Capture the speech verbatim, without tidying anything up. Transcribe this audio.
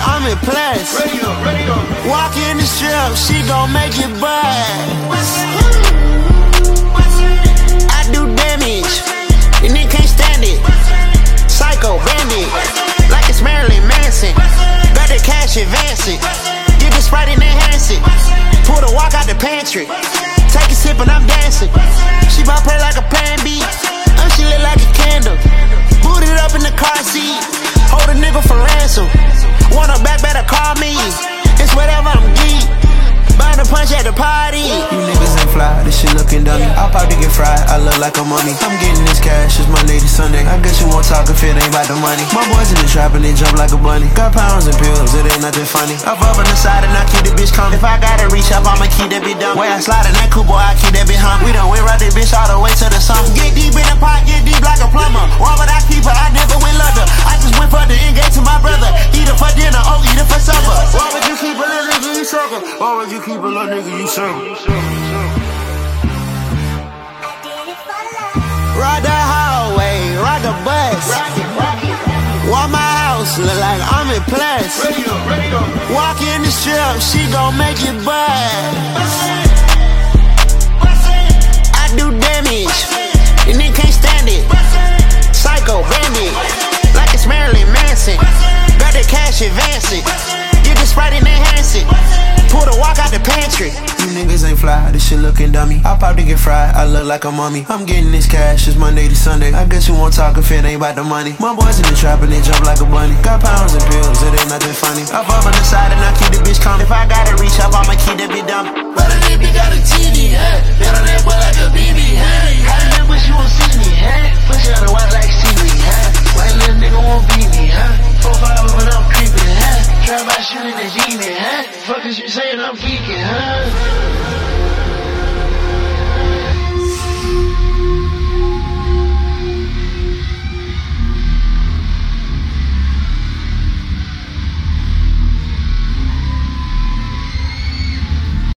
I'm impressed. Walk in the strip, she gon' make it buzz. I do damage, and they can't stand it. Psycho bandit, like it's Marilyn Manson. Got the cash, advance it. Get the Sprite and enhance it. Pull the walk out the pantry. Take a sip and I'm dancing. She bout play like a pan beat. And she lit like a candle. Boot it up in the car seat. Hold a nigga for ransom. Want her back, better call me. It's whatever, I'm geek. Burn a punch at the party. You niggas ain't fly, this shit looking dummy. I'll probably get fried, I look like a mummy. I'm getting this cash, it's Monday to Sunday. I guess you won't talk if it ain't about the money. My boys in the trap and they jump like a bunny. Got pounds and pills, it ain't nothing funny. Up up on the side and I keep the bitch coming. If I gotta reach up, I'ma keep that bitch dumb. Way I slide in that coupe, boy, I keep that bitch hum. We done went right this bitch all the way to the sun. Get deep in the pot, get deep like a plumber. Why would I keep her? I never went London. I just went for the engage to my brother. Eat her for dinner, oh, eat her for supper. Why would you keep a little nigga, you sucker? Why would you keep a little nigga, you sucker? Ride the hallway, ride the bus. Why my house look like I'm impressed. Walk in the strip, she gon' make it buzz. I do damage, and they can't stand it. Psycho bandit, like it's Marilyn Manson. Got the cash, advance it. Get the Sprite and enhance it. Pull the walk out the pantry. You niggas ain't fly, this shit looking dummy. I'll probably get fried, I look like a mummy. I'm getting this cash, it's Monday to Sunday. I guess you won't talk if it ain't about the money. My boys in the trap and they jump like a bunny. Got pounds and pills, it ain't nothing funny. Up up on the side and I keep the bitch coming. If I gotta reach up, I'ma keep that bitch dumb. But a nigga got a T V, huh? Bet on that boy like a B B, huh? How the nigga wish you won't see me, huh? Push you on the watch like seaweed, huh? White little nigga won't beat me, huh? Four five when I'm creeping, huh? Try by shooting the genie, huh? Fuck is you saying I'm geeking, huh?